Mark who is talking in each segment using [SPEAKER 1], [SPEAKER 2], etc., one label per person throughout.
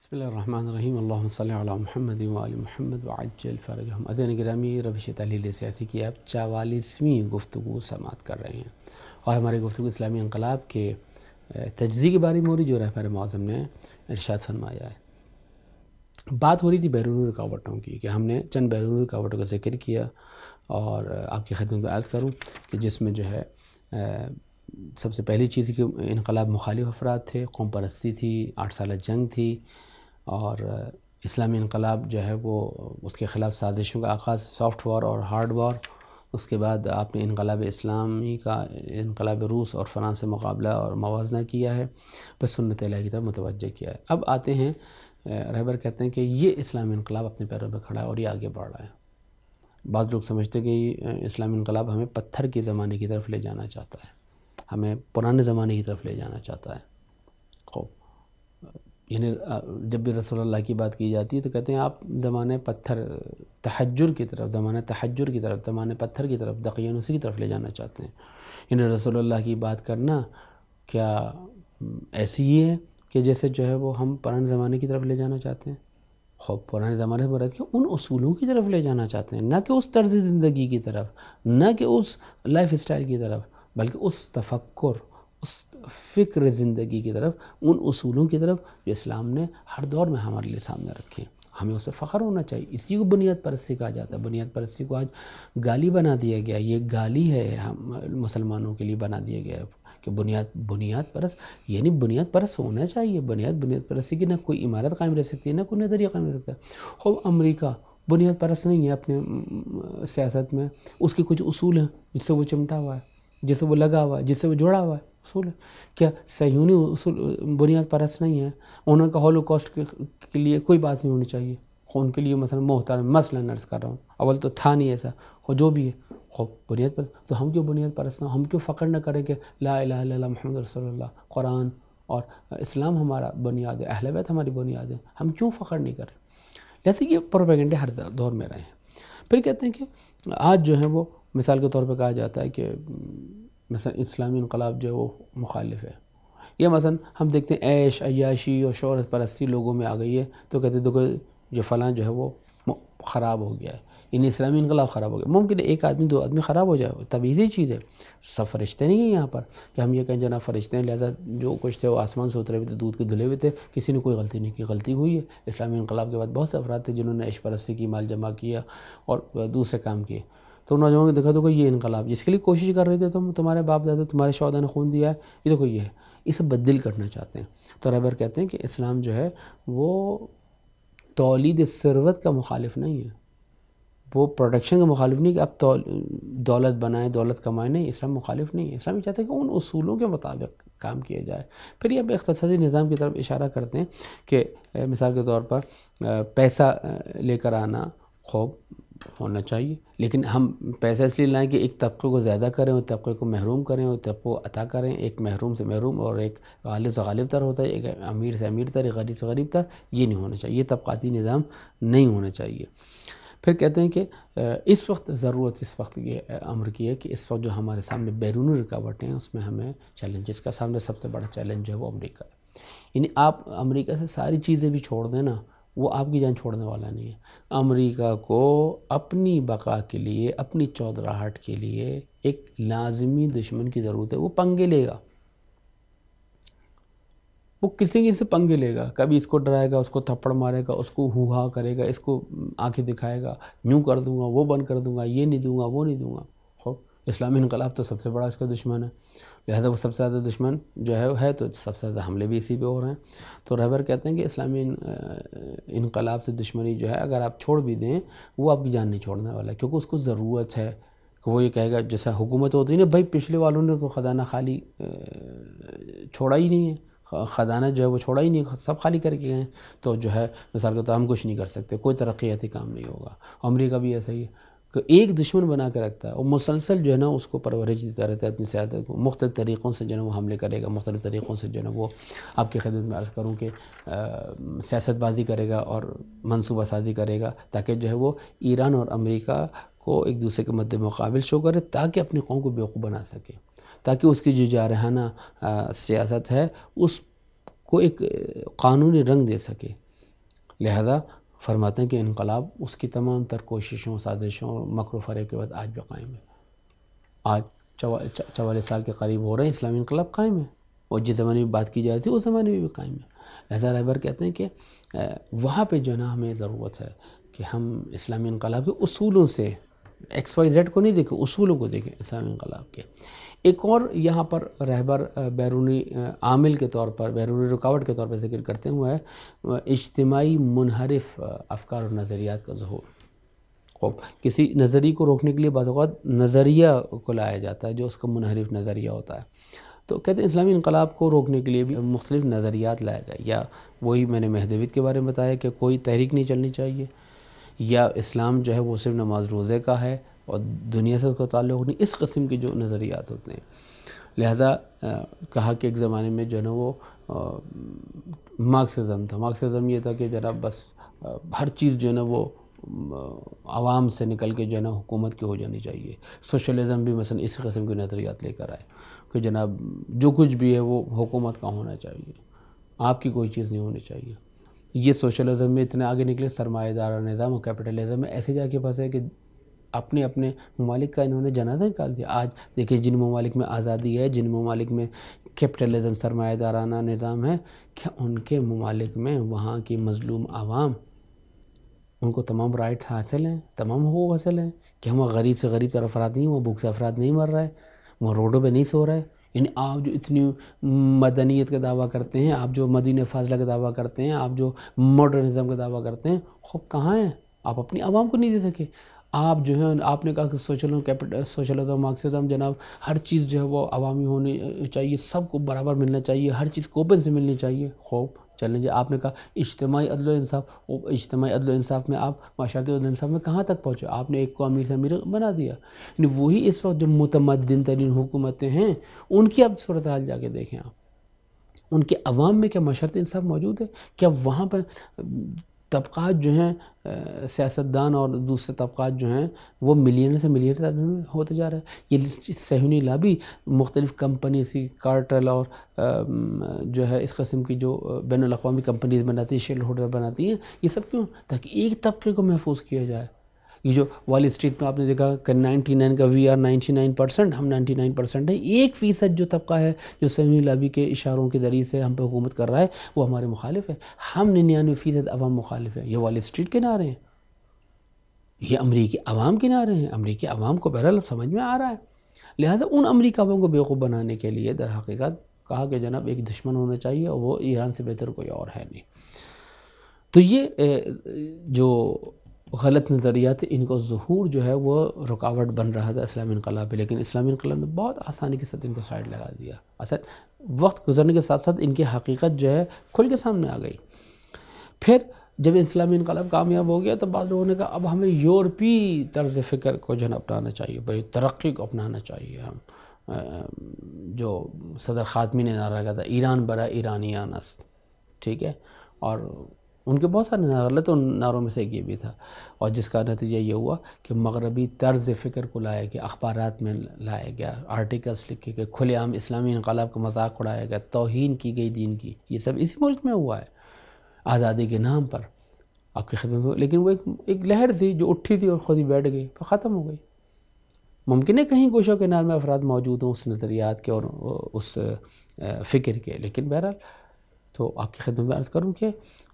[SPEAKER 1] بسم اللہ الرحمن الرحیم، اللہم صلی علی محمد وآل محمد وعجل فرجہم۔ عزیزان گرامی، روش تحلیل سیاسی کی آپ 44ویں گفتگو سماعت کر رہے ہیں، اور ہماری گفتگو اسلامی انقلاب کے تجزیے کے بارے میں ہو رہی، جو رہبر معظم نے ارشاد فرمایا ہے۔ بات ہو رہی تھی بیرونی رکاوٹوں کی، کہ ہم نے چند بیرونی رکاوٹوں کا ذکر کیا، اور آپ کی خدمت میں عرض کروں کہ جس میں جو ہے سب سے پہلی چیز کہ انقلاب مخالف افراد تھے، قوم پرستی تھی، 8 سالہ جنگ تھی، اور اسلامی انقلاب جو ہے وہ اس کے خلاف سازشوں کا آغاز، سافٹ وار اور ہارڈ وار۔ اس کے بعد آپ نے انقلاب اسلامی کا انقلاب روس اور فرانس سے مقابلہ اور موازنہ کیا ہے، بس سنت الہی کی طرف متوجہ کیا ہے۔ اب آتے ہیں، رہبر کہتے ہیں کہ یہ اسلامی انقلاب اپنے پیروں پہ کھڑا ہے اور یہ آگے بڑھ رہا ہے۔ بعض لوگ سمجھتے ہیں کہ یہ اسلامی انقلاب ہمیں پتھر کے زمانے کی طرف لے جانا چاہتا ہے، ہمیں پرانے زمانے کی طرف لے جانا چاہتا ہے۔ خوب، یعنی جب بھی رسول اللہ کی بات کی جاتی ہے تو کہتے ہیں آپ زمانہ پتھر تحجر کی طرف، زمانہ تحجر کی طرف، زمانہ پتھر کی طرف، دقیانوسی کی طرف لے جانا چاہتے ہیں۔ یعنی رسول اللہ کی بات کرنا کیا ایسی ہی ہے کہ جیسے جو ہے وہ ہم پرانے زمانے کی طرف لے جانا چاہتے ہیں؟ خوب، پرانے زمانے سے مراد کہ ان اصولوں کی طرف لے جانا چاہتے ہیں، نہ کہ اس طرز زندگی کی طرف، نہ کہ اس لائف اسٹائل کی طرف، بلکہ اس تفکر، اس فکر زندگی کی طرف، ان اصولوں کی طرف جو اسلام نے ہر دور میں ہمارے لیے سامنے رکھے۔ ہمیں اس پہ فخر ہونا چاہیے۔ اسی کو بنیاد پرستی کہا جاتا ہے۔ بنیاد پرستی کو آج گالی بنا دیا گیا، یہ گالی ہے، ہم مسلمانوں کے لیے بنا دیا گیا ہے کہ بنیاد پرست، یعنی بنیاد پرست ہونا چاہیے۔ بنیاد پرستی کی نہ کوئی عمارت قائم رہ سکتی ہے، نہ کوئی نظریہ قائم رہ سکتا ہے۔ خوب، امریکہ بنیاد پرست نہیں ہے اپنے سیاست میں، اس کے کچھ اصول ہیں جس سے وہ چمٹا ہوا ہے، جس سے وہ لگا ہوا ہے، جس سے وہ جڑا ہوا ہے، اصول ہے۔ کیا صہیونی اصول بنیاد پرست نہیں ہے؟ انہوں کا ہولوکاسٹ کے لیے کوئی بات نہیں ہونی چاہیے، ان کے لیے مثلا محترم مثلا عرض کر رہا ہوں، اول تو تھا نہیں ایسا، جو بھی ہے خوب بنیاد پرست، تو ہم کیوں بنیاد پرست نہ، ہم کیوں فخر نہ کریں کہ لا الہ الا اللہ محمد رسول اللہ، قرآن اور اسلام ہمارا بنیاد ہے، اہل بیت ہماری بنیاد ہے، ہم کیوں فخر نہیں کریں؟ جیسے کہ پروپیگنڈے ہر دور میں رہے ہیں۔ پھر کہتے ہیں کہ آج جو ہے وہ مثال کے طور پہ کہا جاتا ہے کہ مثلا اسلامی انقلاب جو ہے وہ مخالف ہے، یا مثلا ہم دیکھتے ہیں عیش عیاشی اور شہرت پرستی لوگوں میں آ گئی ہے، تو کہتے ہیں دیکھو جو فلاں جو ہے وہ خراب ہو گیا ہے، یعنی اسلامی انقلاب خراب ہو گیا۔ ممکن ہے ایک آدمی 2 آدمی خراب ہو جائے، طبیعی چیز ہے، سب فرشتے نہیں ہیں یہاں پر کہ ہم یہ کہیں جناب فرشتے ہیں لہذا جو کچھ تھے وہ آسمان سے اترے ہوئے تھے، دودھ کے دھلے ہوئے تھے، کسی نے کوئی غلطی نہیں کی۔ غلطی ہوئی ہے۔ اسلامی انقلاب کے بعد بہت سے افراد تھے جنہوں نے عیش پرستی کی، مال جمع کیا اور دوسرے کام کیے، تو نوجوانوں نے دیکھا تو یہ انقلاب جس کے لیے کوشش کر رہے تھے تمہارے باپ دادا، تمہارے شہداء نے خون دیا ہے، یہ دیکھو یہ ہے، اسے بدل کرنا چاہتے ہیں۔ تو رہبر کہتے ہیں کہ اسلام جو ہے وہ تولید ثروت کا مخالف نہیں ہے، وہ پروڈکشن کا مخالف نہیں کہ اب دولت بنائیں، دولت کمائیں، نہیں، اسلام مخالف نہیں ہے۔ اسلام چاہتا ہے کہ ان اصولوں کے مطابق کام کیا جائے۔ پھر یہ اب اقتصادی نظام کی طرف اشارہ کرتے ہیں کہ مثال کے طور پر پیسہ لے کر آنا خوب ہونا چاہیے، لیکن ہم پیسہ اس لیے لائیں کہ ایک طبقے کو زیادہ کریں اور طبقے کو محروم کریں، اور طبقے کو عطا کریں، ایک محروم سے محروم اور ایک غالب سے غالب تر ہوتا ہے، ایک امیر سے امیر تر، ایک غریب سے غریب تر، یہ نہیں ہونا چاہیے، یہ طبقاتی نظام نہیں ہونا چاہیے۔ پھر کہتے ہیں کہ اس وقت ضرورت اس وقت یہ امر کی ہے کہ اس وقت جو ہمارے سامنے بیرونی رکاوٹیں ہیں اس میں ہمیں چیلنجز کا سامنے سب سے بڑا چیلنج جو ہے وہ امریکہ ہے۔ یعنی آپ امریکہ سے ساری چیزیں بھی چھوڑ دیں نا، وہ آپ کی جان چھوڑنے والا نہیں ہے۔ امریکہ کو اپنی بقا کے لیے، اپنی چودراہٹ کے لیے ایک لازمی دشمن کی ضرورت ہے۔ وہ پنگے لے گا، وہ کسی سے پنگے لے گا، کبھی اس کو ڈرائے گا، اس کو تھپڑ مارے گا، اس کو ہو ہا کرے گا، اس کو آنکھیں دکھائے گا، یوں کر دوں گا، وہ بند کر دوں گا، یہ نہیں دوں گا، وہ نہیں دوں گا۔ خوب، اسلامی انقلاب تو سب سے بڑا اس کا دشمن ہے، لہذا وہ سب سے زیادہ دشمن جو ہے تو سب سے زیادہ حملے بھی اسی پہ ہو رہے ہیں۔ تو رہبر کہتے ہیں کہ اسلامی انقلاب سے دشمنی جو ہے اگر آپ چھوڑ بھی دیں، وہ آپ کی جان نہیں چھوڑنے والا، کیونکہ اس کو ضرورت ہے کہ وہ یہ کہے گا جیسا حکومت ہوتی ہے نا، بھائی پچھلے والوں نے تو خزانہ خالی چھوڑا ہی نہیں ہے، خزانہ جو ہے وہ چھوڑا ہی نہیں، سب خالی کر کے گئے، تو جو ہے مثال کے طور ہم کچھ نہیں کر سکتے، کوئی ترقیاتی کام نہیں ہوگا۔ امریکہ بھی ایسا ہی ہے کہ ایک دشمن بنا کے رکھتا ہے اور مسلسل جو ہے نا اس کو پرورش دیتا رہتا ہے اپنی سیاست کو، مختلف طریقوں سے جو ہے وہ حملے کرے گا، مختلف طریقوں سے جو ہے وہ آپ کی خدمت میں عرض کروں کہ سیاست بازی کرے گا اور منصوبہ سازی کرے گا تاکہ جو ہے وہ ایران اور امریکہ کو ایک دوسرے کے مد مقابل شو کرے، تاکہ اپنی قوم کو بیوقوف بنا سکے، تاکہ اس کی جو جارحانہ سیاست ہے اس کو ایک قانونی رنگ دے سکے۔ لہذا فرماتے ہیں کہ انقلاب اس کی تمام تر کوششوں، سازشوں، مکر و فریب کے بعد آج بھی قائم ہے. آج 44 سال کے قریب ہو رہے ہیں اسلامی انقلاب قائم ہے، اور جس زمانے میں بات کی جاتی تھی اس زمانے میں بھی قائم ہے. لہذا رہبر کہتے ہیں کہ وہاں پہ جو ہے نا ہمیں ضرورت ہے کہ ہم اسلامی انقلاب کے اصولوں سے ایکس وائی زیڈ کو نہیں دیکھیں، اصولوں کو دیکھیں اسلامی انقلاب کے. ایک اور یہاں پر رہبر بیرونی عامل کے طور پر، بیرونی رکاوٹ کے طور پر ذکر کرتے ہوئے اجتماعی منحرف افکار اور نظریات کا ظہور. کسی نظریے کو روکنے کے لیے بعض اوقات نظریہ کو لایا جاتا ہے جو اس کا منحرف نظریہ ہوتا ہے. تو کہتے ہیں اسلامی انقلاب کو روکنے کے لیے بھی مختلف نظریات لائے گئے. یا وہی میں نے مہدویت کے بارے میں بتایا کہ کوئی تحریک نہیں چلنی چاہیے، یا اسلام جو ہے وہ صرف نماز روزے کا ہے اور دنیا سے اس کا تعلق نہیں، اس قسم کے جو نظریات ہوتے ہیں. لہذا کہا کہ ایک زمانے میں جو ہے نا وہ مارکسزم تھا. مارکسزم یہ تھا کہ جناب بس ہر چیز جو ہے نا وہ عوام سے نکل کے جو ہے نا حکومت کی ہو جانی چاہیے. سوشلزم بھی مثلا اسی قسم کے نظریات لے کر آئے کہ جناب جو کچھ بھی ہے وہ حکومت کا ہونا چاہیے، آپ کی کوئی چیز نہیں ہونی چاہیے. یہ سوشلزم میں اتنے آگے نکلے، سرمایہ دارہ نظام اور کیپٹلزم میں ایسے جا کے پھنسے کہ اپنے اپنے ممالک کا انہوں نے جنازہ نکال دیا. آج دیکھیں جن ممالک میں آزادی ہے، جن ممالک میں کیپٹلزم سرمایہ دارانہ نظام ہے، کیا ان کے ممالک میں وہاں کی مظلوم عوام ان کو تمام رائٹ حاصل ہیں، تمام حقوق حاصل ہیں؟ کہ ہم غریب سے غریب تر افراد نہیں، وہ بھوک سے افراد نہیں مر رہا ہے، وہ روڈوں پہ نہیں سو رہے؟ یعنی آپ جو اتنی مدنیت کا دعویٰ کرتے ہیں، آپ جو مدینہ فاضلہ کا دعویٰ کرتے ہیں، آپ جو ماڈرنزم کا دعویٰ کرتے ہیں، خوب کہاں ہیں؟ آپ اپنی عوام کو نہیں دے سکے. آپ جو ہیں آپ نے کہا کہ سوشلزم مارکسزم جناب ہر چیز جو ہے وہ عوامی ہونی چاہیے، سب کو برابر ملنا چاہیے، ہر چیز کوپن سے ملنی چاہیے. خوب چلیں جی. آپ نے کہا اجتماعی عدل و انصاف، اجتماعی عدل و انصاف میں آپ معاشرتی عدل و انصاف میں کہاں تک پہنچے؟ آپ نے ایک کو امیر سے امیر بنا دیا. یعنی وہی اس وقت جو متمدن ترین حکومتیں ہیں ان کی اب صورتحال جا کے دیکھیں آپ، ان کے عوام میں کیا معاشرتی انصاف موجود ہے؟ کیا وہاں پہ طبقات جو ہیں سیاستدان اور دوسرے طبقات جو ہیں وہ ملین سے ملین ہوتے جا رہے ہیں؟ یہ صہیونی لابی مختلف کمپنی سی کارٹل اور جو ہے اس قسم کی جو بین الاقوامی کمپنیز بناتی ہیں، شیئر ہولڈر بناتی ہیں، یہ سب کیوں؟ تاکہ ایک طبقے کو محفوظ کیا جائے. یہ جو وال اسٹریٹ میں آپ نے دیکھا کہ 99 کا وی آر 99%، ہم 99% ہیں. 1% جو طبقہ ہے جو صہیونی لابی کے اشاروں کے ذریعے سے ہم پہ حکومت کر رہا ہے وہ ہمارے مخالف ہے. ہم 99% عوام مخالف ہیں. یہ وال اسٹریٹ کے نعرے ہیں، یہ امریکی عوام کے نعرے ہیں. امریکی عوام کو بہرحال سمجھ میں آ رہا ہے. لہٰذا ان امریکی عوام کو بیوقوف بنانے کے لیے در حقیقت کہا کہ جناب ایک دشمن ہونا چاہیے اور وہ ایران سے بہتر کوئی اور ہے نہیں. تو یہ جو غلط نظریات ان کو ظہور جو ہے وہ رکاوٹ بن رہا تھا اسلامی انقلاب پہ، لیکن اسلامی انقلاب نے بہت آسانی کے ساتھ ان کو سائڈ لگا دیا. اصل وقت گزرنے کے ساتھ ساتھ ان کی حقیقت جو ہے کھل کے سامنے آ گئی. پھر جب اسلامی انقلاب کامیاب ہو گیا تو بعض لوگوں نے کہا اب ہمیں یورپی طرز فکر کو جو ہے اپنانا چاہیے، بھائی ترقی کو اپنانا چاہیے. ہم جو صدر خاتمی نے نعرہ لگا تھا ایران برا ایرانیان است، ٹھیک ہے، اور ان کے بہت سارے غلط نعروں میں سے ایک یہ بھی تھا، اور جس کا نتیجہ یہ ہوا کہ مغربی طرز فکر کو لایا گیا، اخبارات میں لایا گیا، آرٹیکلز لکھے گئے، کھلے عام اسلامی انقلاب کا مذاق اڑایا گیا، توہین کی گئی دین کی. یہ سب اسی ملک میں ہوا ہے آزادی کے نام پر آپ کی خدمت میں. لیکن وہ ایک لہر تھی جو اٹھی تھی اور خود ہی بیٹھ گئی، پھر ختم ہو گئی. ممکن ہے کہیں گوشہ کنار میں افراد موجود ہوں اس نظریات کے اور اس فکر کے، لیکن بہرحال تو آپ کی خدمت میں عرض کروں کہ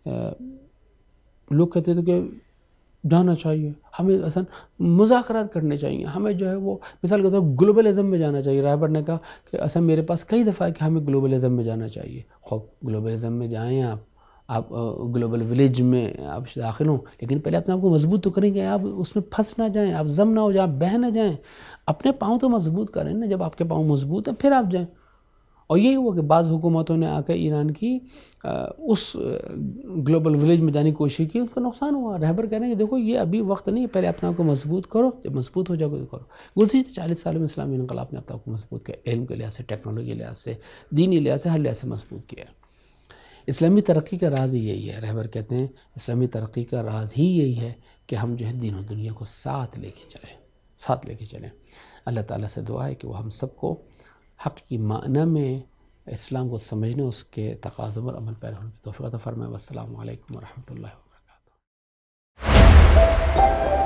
[SPEAKER 1] لوگ کہتے تھے کہ جانا چاہیے، ہمیں اصلا مذاکرات کرنے چاہیے، ہمیں جو ہے وہ مثال کے طور پر گلوبلزم میں جانا چاہیے. رہبر نے کہا کہ اصلا میرے پاس کئی دفعہ کہ ہمیں گلوبلزم میں جانا چاہیے. خوب گلوبلزم میں جائیں آپ گلوبل ولیج میں آپ داخل ہوں، لیکن پہلے اپنے آپ کو مضبوط تو کریں گے، آپ اس میں پھنس نہ جائیں، آپ ضم نہ ہو جائیں، آپ بہہ نہ جائیں. اپنے پاؤں تو مضبوط کریں نا، جب آپ کے پاؤں مضبوط ہیں پھر آپ جائیں. اور یہی ہوا کہ بعض حکومتوں نے آ کر ایران کی اس گلوبل ولیج میں جانے کی کوشش کی، ان کا نقصان ہوا. رہبر کہہ رہے ہیں کہ دیکھو یہ ابھی وقت نہیں ہے، پہلے اپنے آپ کو مضبوط کرو، جب مضبوط ہو جاؤ تو کرو. گزشتہ 40 سالوں میں اسلامی انقلاب نے اپنے آپ کو مضبوط کیا، علم کے لحاظ سے، ٹیکنالوجی کے لحاظ سے، دینی لحاظ سے، ہر لحاظ سے مضبوط کیا. اسلامی ترقی کا راز ہی یہی ہے. رہبر کہتے ہیں اسلامی ترقی کا راز ہی یہی ہے کہ ہم جو ہے دین و دنیا کو ساتھ لے کے چلیں. اللہ تعالیٰ سے دعا ہے کہ وہ ہم سب کو حق کی معنی میں اسلام کو سمجھنے، اس کے تقاضوں پر عمل پیرا ہونے کی توفیق عطا فرمائے. والسلام علیکم ورحمۃ اللہ وبرکاتہ. وبرکاتہ.